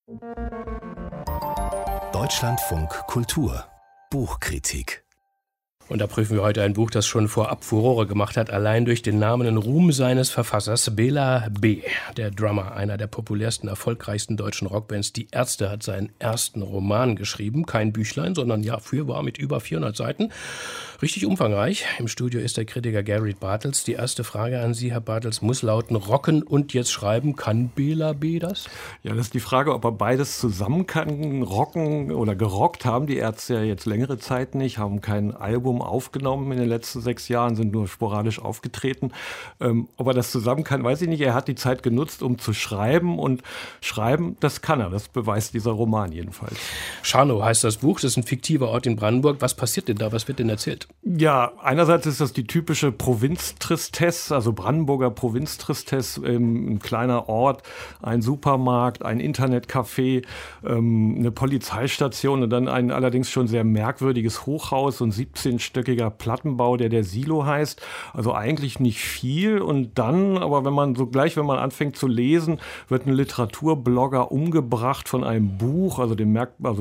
Deutschlandfunk Kultur Buchkritik. Und da prüfen wir heute ein Buch, das schon vorab Furore gemacht hat, allein durch den Namen und Ruhm seines Verfassers. Bela B., der Drummer einer der populärsten, erfolgreichsten deutschen Rockbands Die Ärzte, hat seinen ersten Roman geschrieben. Kein Büchlein, sondern ja, fürwahr mit über 400 Seiten. Richtig umfangreich. Im Studio ist der Kritiker Gary Bartels. Die erste Frage an Sie, Herr Bartels, muss lauten: Rocken und jetzt schreiben. Kann Bela B. das? Ja, das ist die Frage, ob er beides zusammen kann. Rocken oder gerockt haben die Ärzte ja jetzt längere Zeit nicht, haben kein Album aufgenommen in den letzten 6 Jahren, sind nur sporadisch aufgetreten. Ob er das zusammen kann, weiß ich nicht. Er hat die Zeit genutzt, um zu schreiben, und schreiben, das kann er. Das beweist dieser Roman jedenfalls. Scharnow heißt das Buch. Das ist ein fiktiver Ort in Brandenburg. Was passiert denn da? Was wird denn erzählt? Ja, einerseits ist das die typische Provinztristesse, also Brandenburger Provinztristesse, ein kleiner Ort, ein Supermarkt, ein Internetcafé, eine Polizeistation und dann ein allerdings schon sehr merkwürdiges Hochhaus, so ein 17-stöckiger Plattenbau, der Silo heißt. Also eigentlich nicht viel. Und dann, aber wenn man anfängt zu lesen, wird ein Literaturblogger umgebracht von einem Buch, also den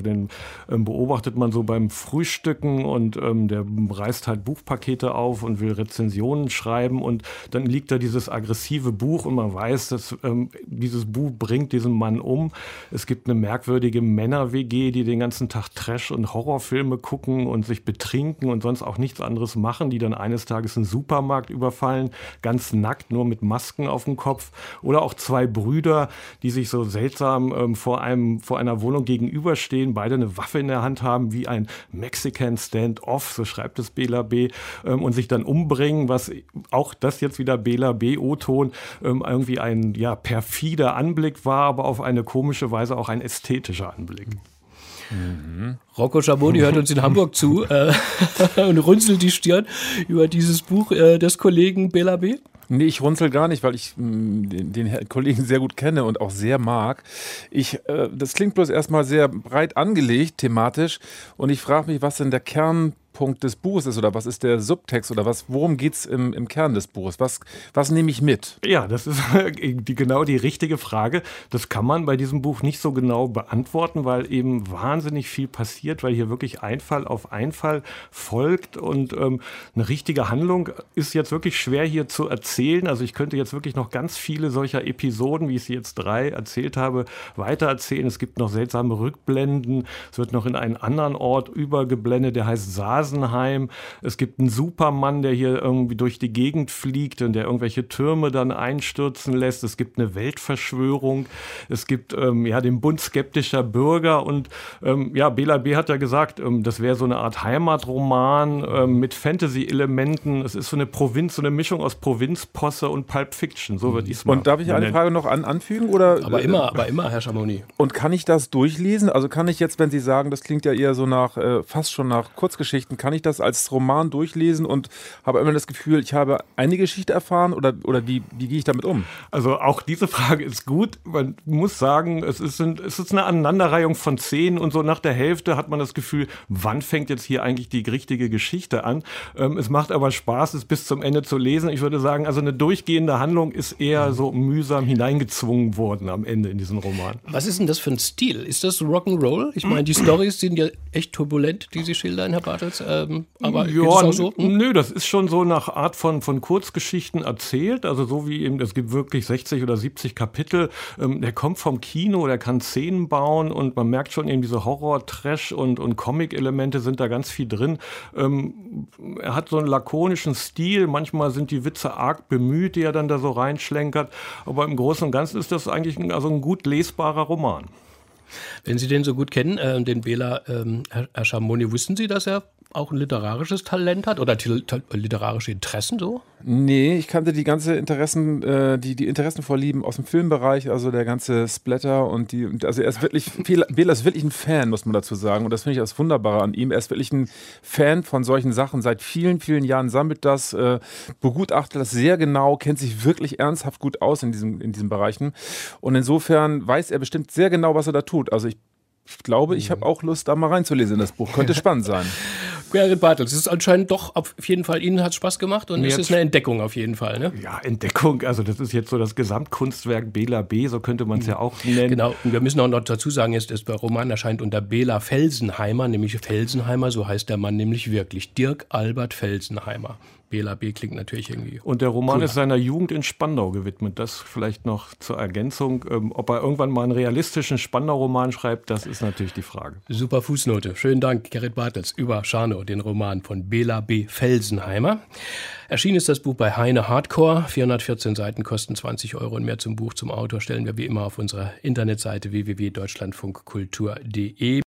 beobachtet man so beim Frühstücken, und der reißt halt Buchpakete auf und will Rezensionen schreiben, und dann liegt da dieses aggressive Buch und man weiß, dass dieses Buch bringt diesen Mann um. Es gibt eine merkwürdige Männer-WG, die den ganzen Tag Trash- und Horrorfilme gucken und sich betrinken und sonst auch nichts anderes machen, die dann eines Tages einen Supermarkt überfallen, ganz nackt, nur mit Masken auf dem Kopf. Oder auch 2 Brüder, die sich so seltsam vor einer Wohnung gegenüberstehen, beide eine Waffe in der Hand haben, wie ein Mexican Stand-off, so schreibt es Bela B., und sich dann umbringen, was auch das jetzt wieder Bela B. O-Ton irgendwie ein perfider Anblick war, aber auf eine komische Weise auch ein ästhetischer Anblick. Rocco Schamoni hört uns in Hamburg zu und runzelt die Stirn über dieses Buch des Kollegen Bela B. Nee, ich runzel gar nicht, weil ich den Kollegen sehr gut kenne und auch sehr mag. Das klingt bloß erstmal sehr breit angelegt, thematisch. Und ich frage mich, was denn der Kernpunkt des Buches ist, oder was ist der Subtext, oder worum geht es im Kern des Buches? Was nehme ich mit? Ja, das ist genau die richtige Frage. Das kann man bei diesem Buch nicht so genau beantworten, weil eben wahnsinnig viel passiert, weil hier wirklich Einfall auf Einfall folgt, und eine richtige Handlung ist jetzt wirklich schwer hier zu erzählen. Also ich könnte jetzt wirklich noch ganz viele solcher Episoden, wie ich sie jetzt 3 erzählt habe, weitererzählen. Es gibt noch seltsame Rückblenden. Es wird noch in einen anderen Ort übergeblendet, der heißt Sasenheim. Es gibt einen Supermann, der hier irgendwie durch die Gegend fliegt und der irgendwelche Türme dann einstürzen lässt. Es gibt eine Weltverschwörung. Es gibt den Bund skeptischer Bürger, und Bela B. hat ja gesagt, das wäre so eine Art Heimatroman mit Fantasy-Elementen. Es ist so eine Mischung aus Provinzposse und Pulp Fiction. So würde ich es mal. Und darf ich eine Frage noch anfügen? Oder? Aber immer, Herr Schamoni. Und kann ich das durchlesen? Also kann ich jetzt, wenn Sie sagen, das klingt ja eher so fast schon nach Kurzgeschichten, kann ich das als Roman durchlesen und habe immer das Gefühl, ich habe eine Geschichte erfahren, oder wie gehe ich damit um? Also auch diese Frage ist gut. Man muss sagen, es ist eine Aneinanderreihung von Szenen, und so nach der Hälfte hat man das Gefühl, wann fängt jetzt hier eigentlich die richtige Geschichte an? Es macht aber Spaß, es bis zum Ende zu lesen. Ich würde sagen, also eine durchgehende Handlung ist eher so mühsam hineingezwungen worden am Ende in diesen Roman. Was ist denn das für ein Stil? Ist das Rock'n'Roll? Ich meine, die Storys sind ja echt turbulent, die Sie schildern, Herr Bartels. Aber geht das auch so? Nö, das ist schon so nach Art von Kurzgeschichten erzählt. Also so wie eben, es gibt wirklich 60 oder 70 Kapitel. Der kommt vom Kino, der kann Szenen bauen, und man merkt schon eben diese Horror-, Trash- und Comic-Elemente sind da ganz viel drin. Er hat so einen lakonischen Stil. Manchmal sind die Witze arg bemüht, die er dann da so reinschlenkert. Aber im Großen und Ganzen ist das eigentlich ein gut lesbarer Roman. Wenn Sie den so gut kennen, den Bela, Herr Schamoni, wussten Sie, dass er auch ein literarisches Talent hat oder literarische Interessen so? Nee, ich kannte die ganze Interessen, die Interessenvorlieben aus dem Filmbereich, also der ganze Splatter also er ist wirklich, Bela ist wirklich ein Fan, muss man dazu sagen, und das finde ich das Wunderbare an ihm. Er ist wirklich ein Fan von solchen Sachen, seit vielen, vielen Jahren sammelt das, begutachtet das sehr genau, kennt sich wirklich ernsthaft gut aus in diesen Bereichen, und insofern weiß er bestimmt sehr genau, was er da tut. Also ich glaube, ich habe auch Lust, da mal reinzulesen in das Buch. Könnte spannend sein. Gerrit Bartels, es ist anscheinend doch auf jeden Fall, Ihnen hat es Spaß gemacht und es ist eine Entdeckung auf jeden Fall. Ne? Ja, Entdeckung, also das ist jetzt so das Gesamtkunstwerk Bela B., so könnte man es ja auch nennen. Genau, und wir müssen auch noch dazu sagen, der Roman erscheint unter Bela Felsenheimer, nämlich Felsenheimer, so heißt der Mann nämlich wirklich, Dirk Albert Felsenheimer. Bela B. klingt natürlich irgendwie. Und der Roman cooler. ist seiner Jugend in Spandau gewidmet. Das vielleicht noch zur Ergänzung. Ob er irgendwann mal einen realistischen Spandau-Roman schreibt, das ist natürlich die Frage. Super Fußnote. Schönen Dank, Gerrit Bartels, über Scharnow, den Roman von Bela B. Felsenheimer. Erschienen ist das Buch bei Heine Hardcore. 414 Seiten kosten 20 € und mehr zum Buch, zum Autor stellen wir wie immer auf unserer Internetseite www.deutschlandfunkkultur.de.